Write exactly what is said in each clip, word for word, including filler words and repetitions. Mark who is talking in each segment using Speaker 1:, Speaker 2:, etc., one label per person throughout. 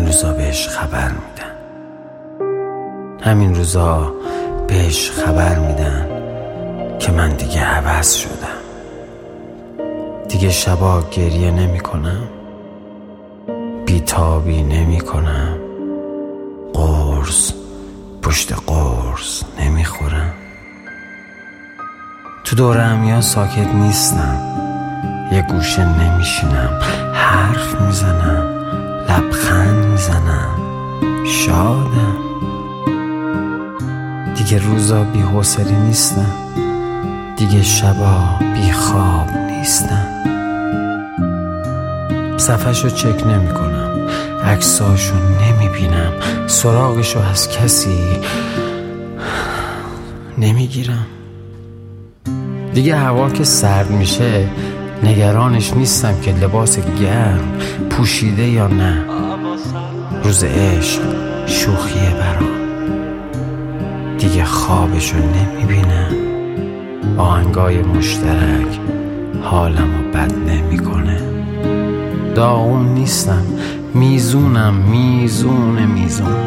Speaker 1: روزا بهش خبر میدن همین روزا بهش خبر میدن که من دیگه عوض شدم. دیگه شبا گریه نمی کنم، بیتابی نمی کنم، قرص پشت قرص نمی خورم. تو دور همیا ساکت نیستم، یه گوشه نمیشینم، حرف میزنم، لبخند میزنم، شادم. دیگه روزا بی حوصله نیستم، دیگه شبا بی خواب نیستم. صفحشو چک نمی کنم، عکساشو نمی بینم، سراغشو از کسی نمی گیرم. دیگه هوا که سرد میشه نگرانش نیستم که لباس گرم پوشیده یا نه. روز عشق شوخیه برام، دیگه خوابشو نمی بینم. آهنگای مشترک حالمو بد نمی کنه. داغون نیستم، میزونم، میزون میزون.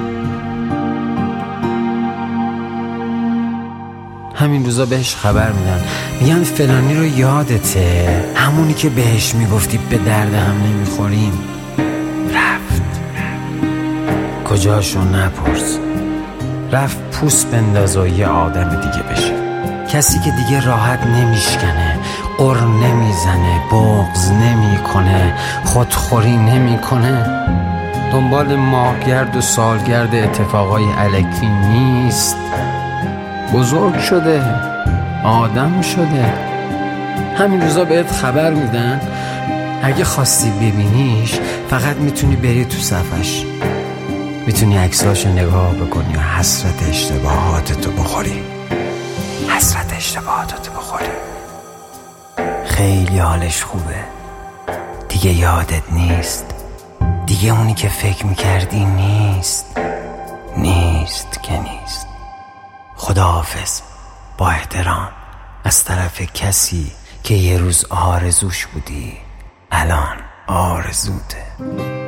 Speaker 1: همین روزا بهش خبر میدن، میگن فلانی رو یادته، همونی که بهش میگفتی به درد هم نمیخوریم. رفت کجاشو نپرس، رفت پوست بنداز و یه آدم دیگه بشه. کسی که دیگه راحت نمیشکنه، قر نمیزنه، بغض نمیکنه، خودخوری نمیکنه، دنبال ماهگرد و سالگرد اتفاقای الکی نیست. بزرگ شده، آدم شده. همین روزا بهت خبر میدن اگه خواستی ببینیش فقط میتونی بری تو صفحش، میتونی عکساشو نگاه بکنی و حسرت اشتباهاتتو بخوری. حسرت اشتباهاتتو بخوری. خیلی حالش خوبه، دیگه یادت نیست، دیگه اونی که فکر میکردی نیست. نیست که نیست. خداحافظ، با احترام، از طرف کسی که یه روز آرزوش بودی الان آرزوته.